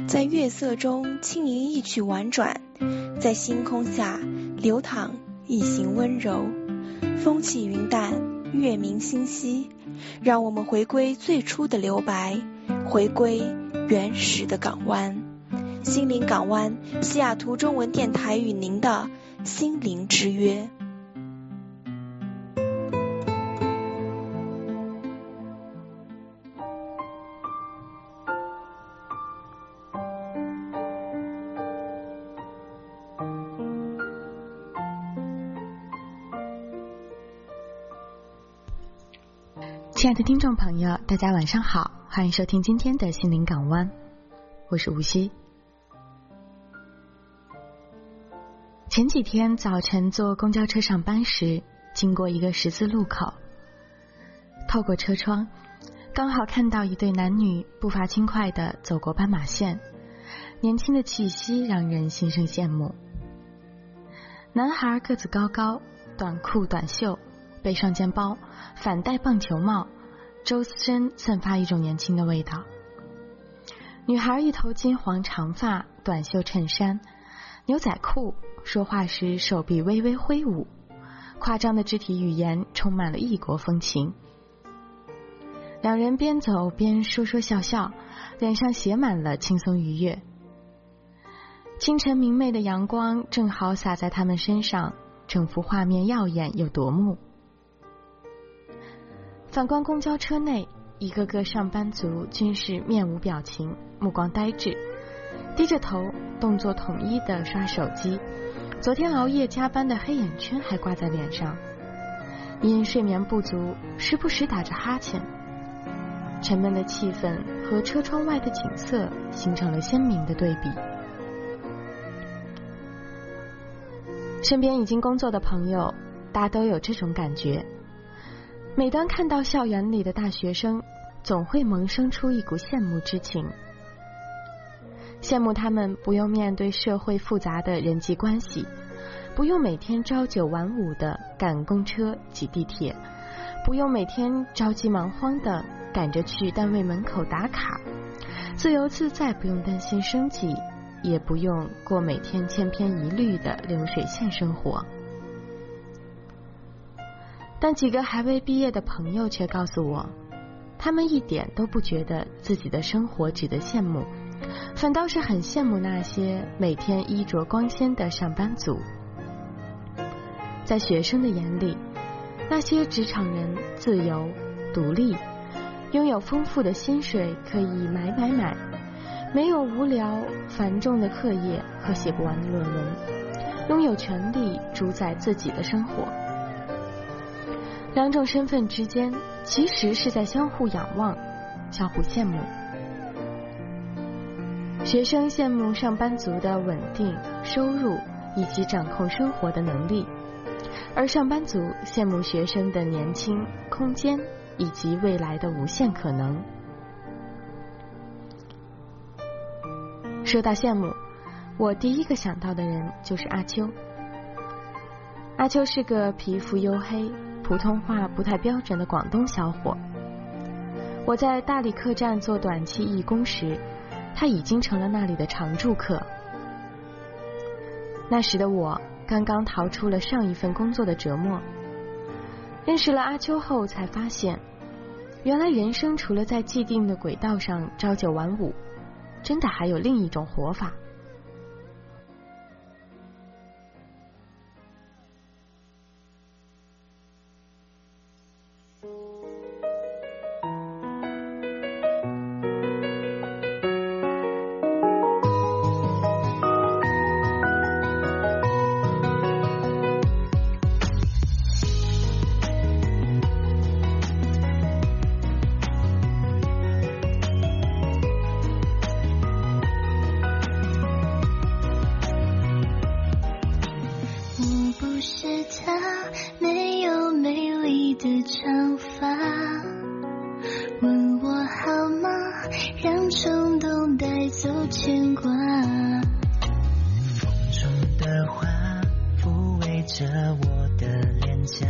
在月色中轻盈一曲婉转，在星空下流淌一行温柔。风起云淡，月明星稀，让我们回归最初的留白，回归原始的港湾。心灵港湾，西雅图中文电台与您的心灵之约。 亲爱的听众朋友，大家晚上好，欢迎收听今天的心灵港湾，我是吴曦。前几天早晨坐公交车上班时，经过一个十字路口，透过车窗刚好看到一对男女步伐轻快地走过斑马线，年轻的气息让人心生羡慕。男孩个子高高，短裤短袖，背双肩包，反戴棒球帽，周身散发一种年轻的味道。女孩一头金黄长发，短袖衬衫，牛仔裤，说话时手臂微微挥舞，夸张的肢体语言充满了异国风情。两人边走边说说笑笑，脸上写满了轻松愉悦。清晨明媚的阳光正好洒在他们身上，整幅画面耀眼又夺目。反观公交车内，一个个上班族均是面无表情，目光呆滞，低着头，动作统一地刷手机，昨天熬夜加班的黑眼圈还挂在脸上，因睡眠不足时不时打着哈欠。沉闷的气氛和车窗外的景色形成了鲜明的对比。身边已经工作的朋友，大家都有这种感觉，每当看到校园里的大学生，总会萌生出一股羡慕之情。羡慕他们不用面对社会复杂的人际关系，不用每天朝九晚五的赶公车挤地铁，不用每天着急忙慌的赶着去单位门口打卡，自由自在，不用担心生计，也不用过每天千篇一律的流水线生活。但几个还未毕业的朋友却告诉我，他们一点都不觉得自己的生活值得羡慕，反倒是很羡慕那些每天衣着光鲜的上班族。在学生的眼里，那些职场人自由独立，拥有丰富的薪水，可以买，没有无聊繁重的课业和写不完的论文，拥有权利主宰自己的生活。两种身份之间其实是在相互仰望，相互羡慕。学生羡慕上班族的稳定收入以及掌控生活的能力，而上班族羡慕学生的年轻、空间以及未来的无限可能。说到羡慕，我第一个想到的人就是阿秋。阿秋是个皮肤黝黑、普通话不太标准的广东小伙。我在大理客栈做短期义工时，他已经成了那里的常住客。那时的我刚刚逃出了上一份工作的折磨，认识了阿秋后才发现，原来人生除了在既定的轨道上朝九晚五，真的还有另一种活法。 的长发，问我好吗？让冲动带走牵挂。 风中的花抚慰着我的脸颊，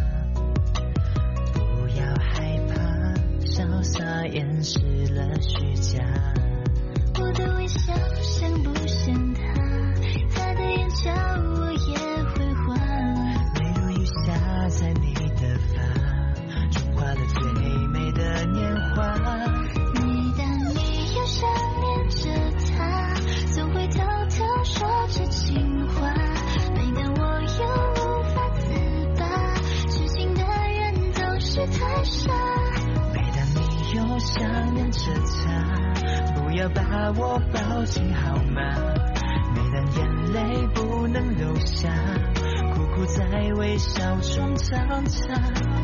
不要害怕，潇洒掩饰了虚假。 我的微笑念着他，不要把我抱紧好吗？每当眼泪不能流下，苦苦在微笑中长大。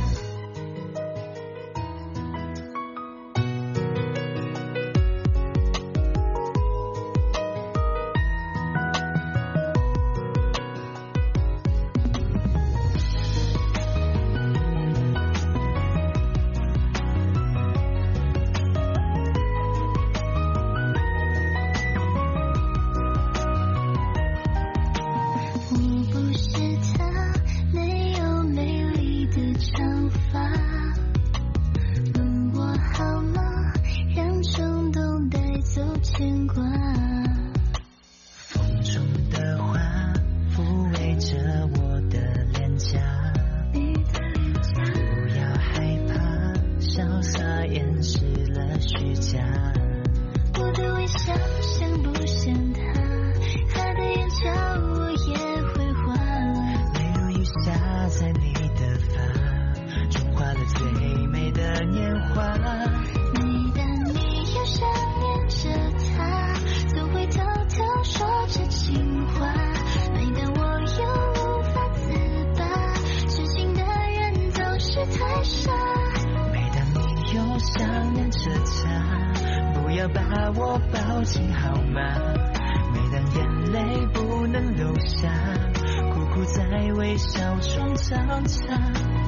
把我抱紧好吗？每当眼泪不能流下，苦苦在微笑中长大。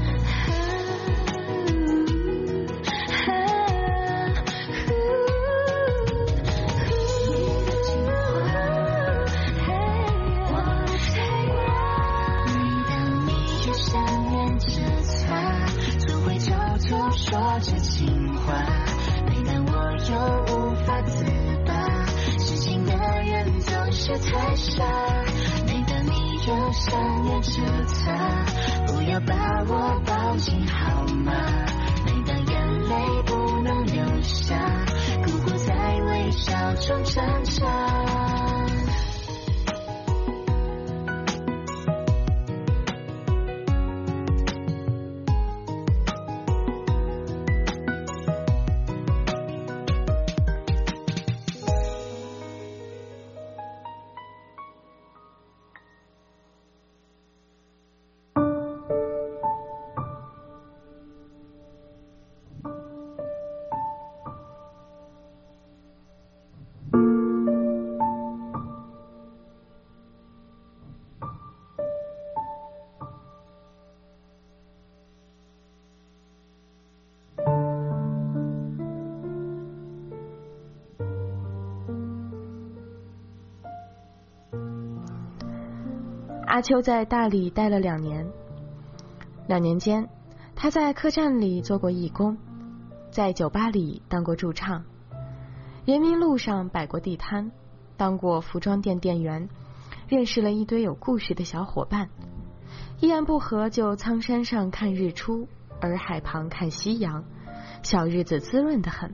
说着情话，每当我又无法自拔，痴情的人总是太傻。每当你又想念着他，不要把我抱紧好吗？每当眼泪不能流下，苦苦在微笑中挣扎。 阿秋在大理待了2年，2年间，他在客栈里做过义工，在酒吧里当过驻唱，人民路上摆过地摊，当过服装店店员，认识了一堆有故事的小伙伴，一言不合就苍山上看日出，洱海旁看夕阳，小日子滋润得很。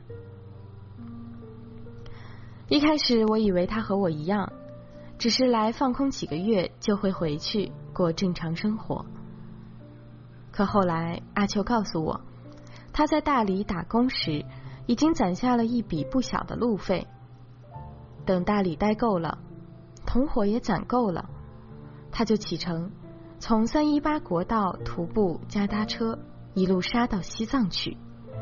一开始我以为他和我一样，只是来放空几个月就会回去过正常生活。可后来阿秋告诉我，他在大理打工时已经攒下了一笔不小的路费，等大理待够了，同伙也攒够了，他就启程从318国道徒步加搭车一路杀到西藏去。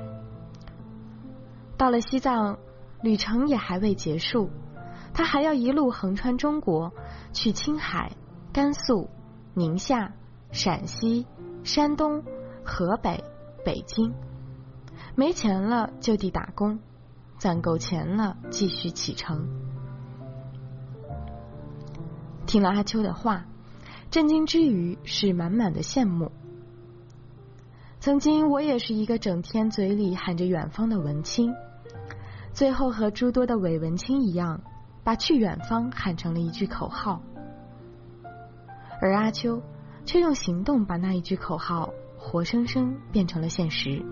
到了西藏，旅程也还未结束，他还要一路横穿中国，去青海、甘肃、宁夏、陕西、山东、河北、北京。没钱了就地打工，攒够钱了继续启程。听了阿秋的话，震惊之余是满满的羡慕。曾经我也是一个整天嘴里喊着远方的文青，最后和诸多的伪文青一样，把去远方喊成了一句口号。而阿秋却用行动把那一句口号活生生变成了现实。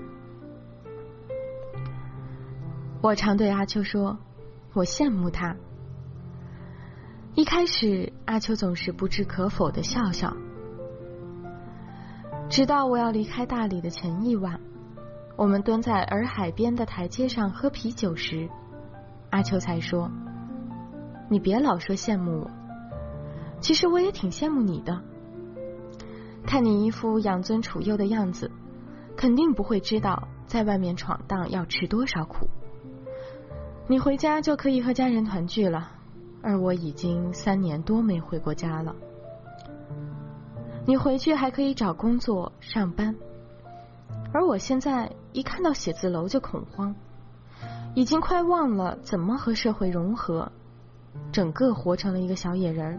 我常对阿秋说，我羡慕他。一开始阿秋总是不置可否的笑笑，直到我要离开大理的前一晚， 我们蹲在洱海边的台阶上喝啤酒时，阿秋才说：“你别老说羡慕我，其实我也挺羡慕你的。看你一副养尊处优的样子，肯定不会知道在外面闯荡要吃多少苦。你回家就可以和家人团聚了，而我已经3年多没回过家了。你回去还可以找工作上班，而我现在一看到写字楼就恐慌，已经快忘了怎么和社会融合，整个活成了一个小野人。”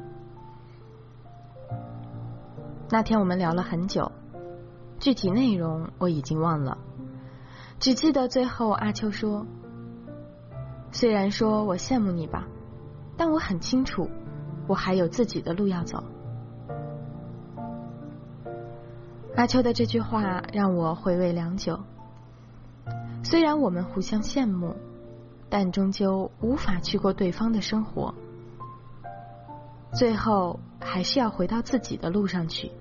那天我们聊了很久，具体内容我已经忘了，只记得最后阿秋说：“虽然说我羡慕你吧，但我很清楚我还有自己的路要走。”阿秋的这句话让我回味良久。虽然我们互相羡慕，但终究无法去过对方的生活，最后还是要回到自己的路上去。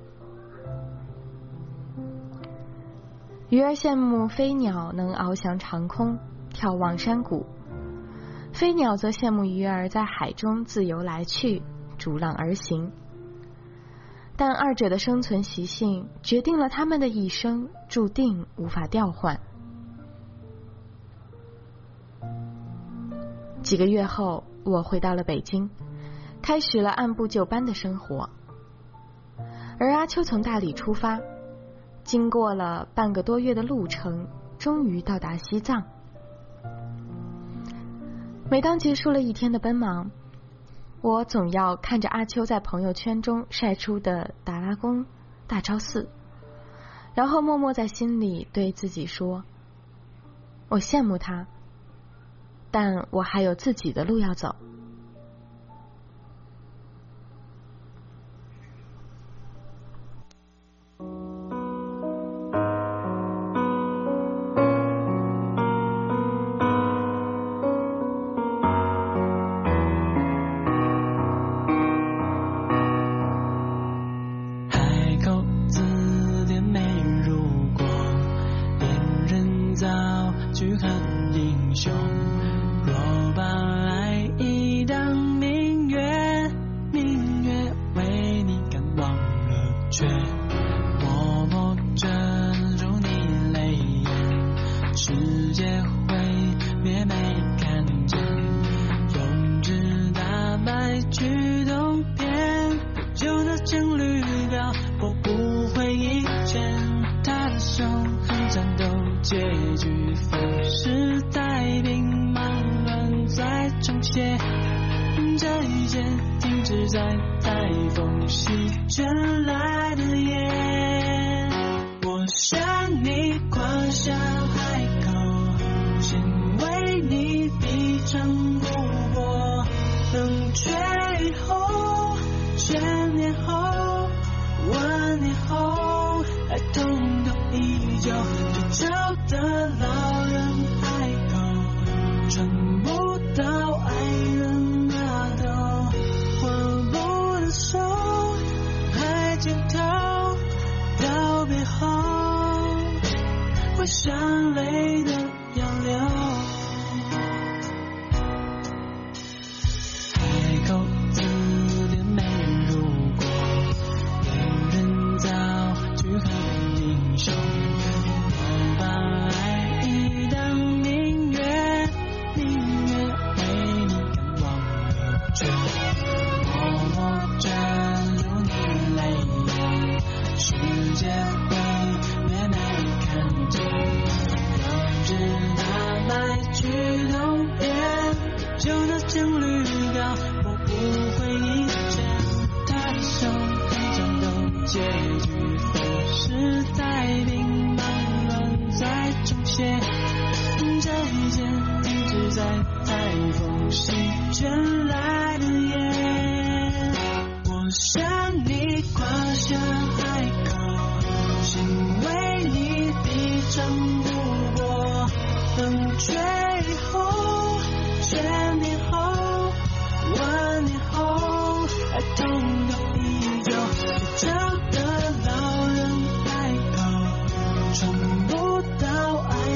鱼儿羡慕飞鸟能翱翔长空，眺望山谷，飞鸟则羡慕鱼儿在海中自由来去，逐浪而行。但二者的生存习性决定了他们的一生注定无法调换。几个月后，我回到了北京，开始了按部就班的生活。而阿秋从大理出发，经过了半个多月的路程，终于到达西藏。每当结束了一天的奔忙，我总要看着阿秋在朋友圈中晒出的达拉宫、大昭寺，然后默默在心里对自己说：我羡慕他，但我还有自己的路要走。 找得老人海口，尝不到爱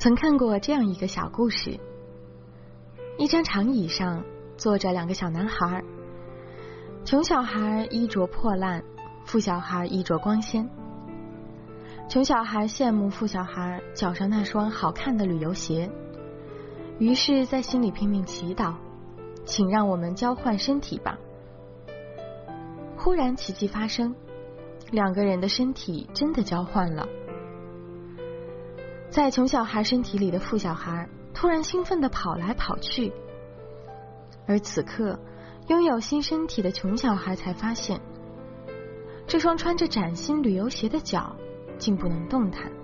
曾看过这样一个小故事，一张长椅上坐着2个小男孩，穷小孩衣着破烂，富小孩衣着光鲜。穷小孩羡慕富小孩脚上那双好看的旅游鞋，于是在心里拼命祈祷，请让我们交换身体吧。忽然奇迹发生，2个人的身体真的交换了。在穷小孩身体里的富小孩突然兴奋地跑来跑去，而此刻拥有新身体的穷小孩才发现，这双穿着崭新旅游鞋的脚竟不能动弹。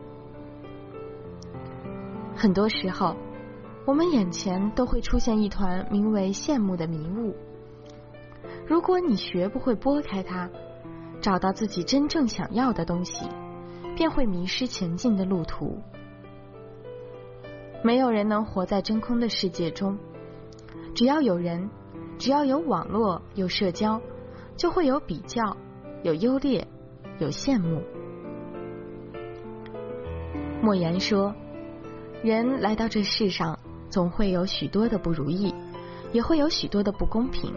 很多时候，我们眼前都会出现一团名为羡慕的迷雾。如果你学不会拨开它，找到自己真正想要的东西，便会迷失前进的路途。没有人能活在真空的世界中，只要有人，只要有网络，有社交，就会有比较，有优劣，有羡慕。莫言说，人来到这世上，总会有许多的不如意，也会有许多的不公平，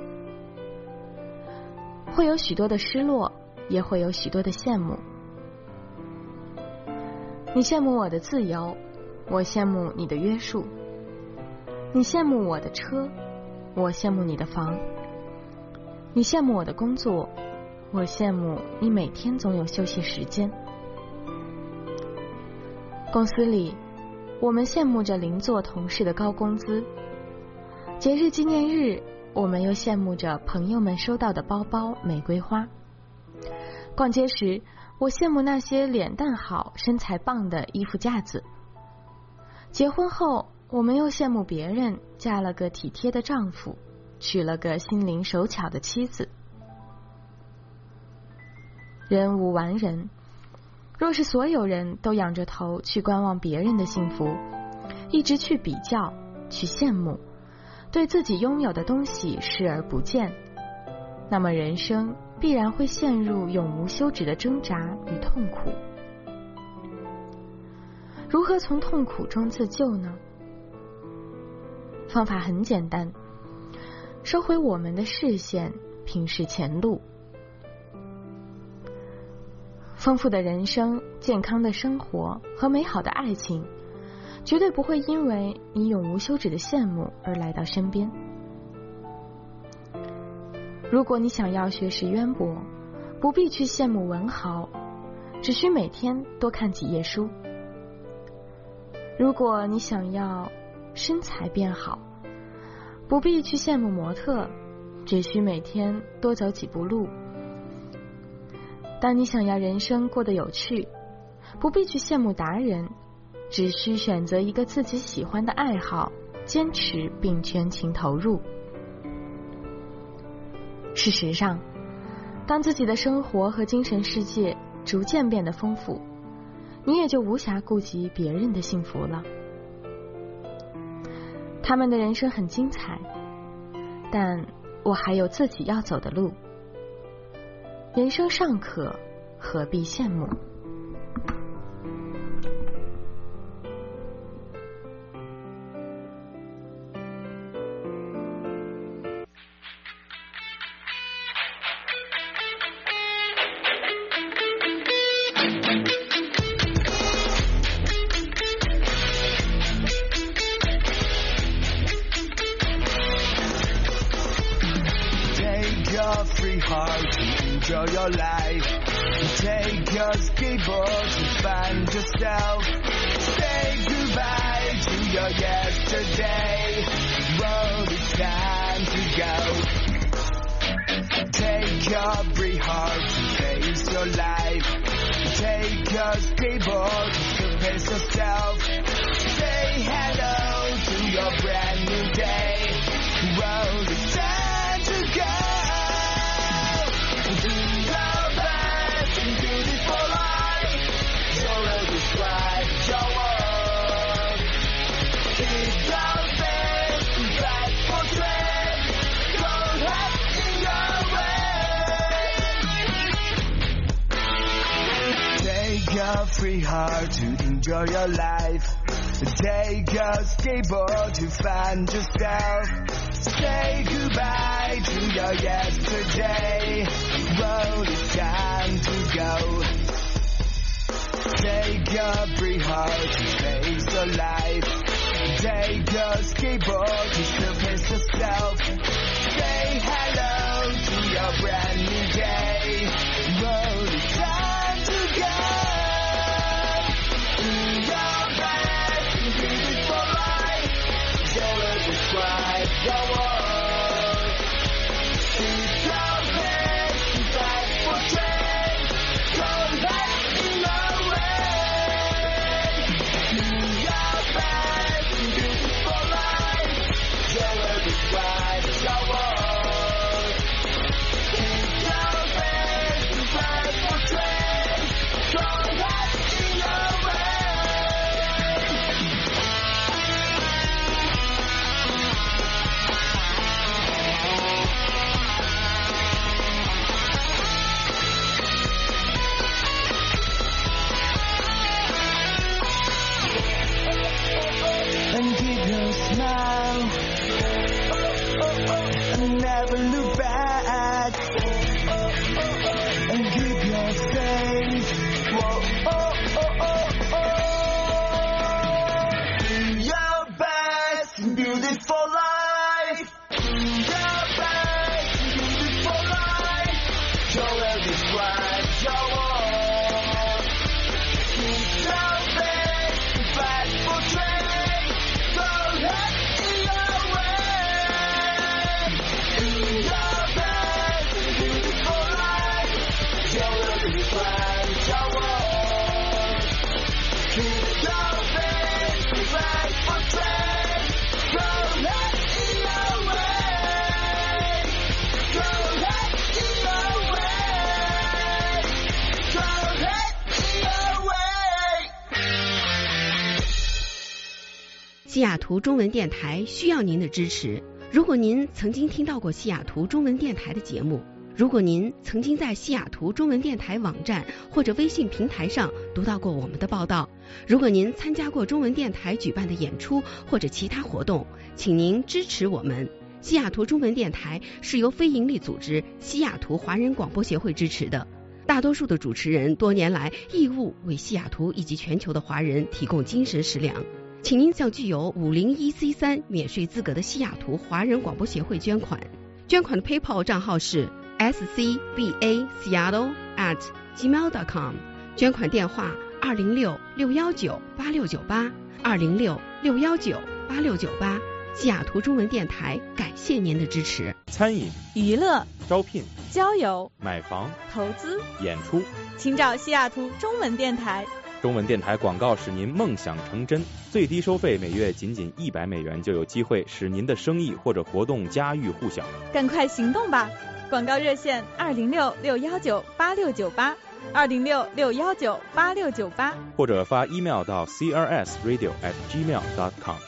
会有许多的失落，也会有许多的羡慕。你羡慕我的自由，我羡慕你的约束。你羡慕我的车，我羡慕你的房。你羡慕我的工作，我羡慕你每天总有休息时间。公司里，我们羡慕着邻座同事的高工资；节日纪念日，我们又羡慕着朋友们收到的包包、玫瑰花。逛街时，我羡慕那些脸蛋好、身材棒的衣服架子。结婚后，我们又羡慕别人嫁了个体贴的丈夫，娶了个心灵手巧的妻子。人无完人，若是所有人都仰着头去观望别人的幸福，一直去比较，去羡慕，对自己拥有的东西视而不见，那么人生必然会陷入永无休止的挣扎与痛苦。如何从痛苦中自救呢？方法很简单，收回我们的视线，平视前路。丰富的人生、健康的生活和美好的爱情，绝对不会因为你永无休止的羡慕而来到身边。如果你想要学识渊博，不必去羡慕文豪，只需每天多看几页书。如果你想要身材变好，不必去羡慕模特，只需每天多走几步路。当你想要人生过得有趣，不必去羡慕达人，只需选择一个自己喜欢的爱好，坚持并全情投入。事实上，当自己的生活和精神世界逐渐变得丰富，你也就无暇顾及别人的幸福了。他们的人生很精彩，但我还有自己要走的路。人生尚可，何必羡慕？ Free heart to enjoy your life. Take your skateboard to find yourself. Say goodbye to your yesterday. Well, it's time to go. Take your free heart to face your life. Take your skateboard to face yourself. Say hello to your brand new day. Well, it's time to go. Free heart to enjoy your life. Take a skateboard to find yourself. Say goodbye to your yesterday. Well, it's time to go. Take a breath hard to face your life. Take a skateboard to surface yourself. Say hello to your brand new day. Well, it's time to go. Your best and beautiful life. Never describe your world. Choose your best and fight for strength. Don't let in your way. Do your best and beautiful life. Never describe your world. Choose your best and fight for strength. Don't let in your way. And keep your smile and never look back and keep your faith. Whoa, oh, oh, oh, oh. Your best and beautiful life. Your best and beautiful life. Joel describes your world. Your best and fight for strength. Don't let in your way. Your best and beautiful life. Joel describes your world. Your best and fight for strength. Don't let in your way. Don't let in your way. Don't let in your way. 西雅图中文电台需要您的支持。如果您曾经听到过西雅图中文电台的节目，如果您曾经在西雅图中文电台网站或者微信平台上读到过我们的报道，如果您参加过中文电台举办的演出或者其他活动，请您支持我们。西雅图中文电台是由非营利组织西雅图华人广播协会支持的。大多数的主持人多年来义务为西雅图以及全球的华人提供精神食粮。请您向具有501C3免税资格的西雅图华人广播协会捐款。捐款的 PayPal 账号是 scbaseattle@gmail.com。捐款电话206-619-8698 206-619-8698。西雅图中文电台感谢您的支持。 餐饮、 娱乐、 招聘、 交友、 买房、 投资、 演出， 请找西雅图中文电台。 中文电台广告使您梦想成真，最低收费每月仅$100就有机会使您的生意或者活动家喻户晓。 赶快行动吧！广告热线206-619-8698 206-619-8698， 或者发 email 到 crsradio@gmail.com。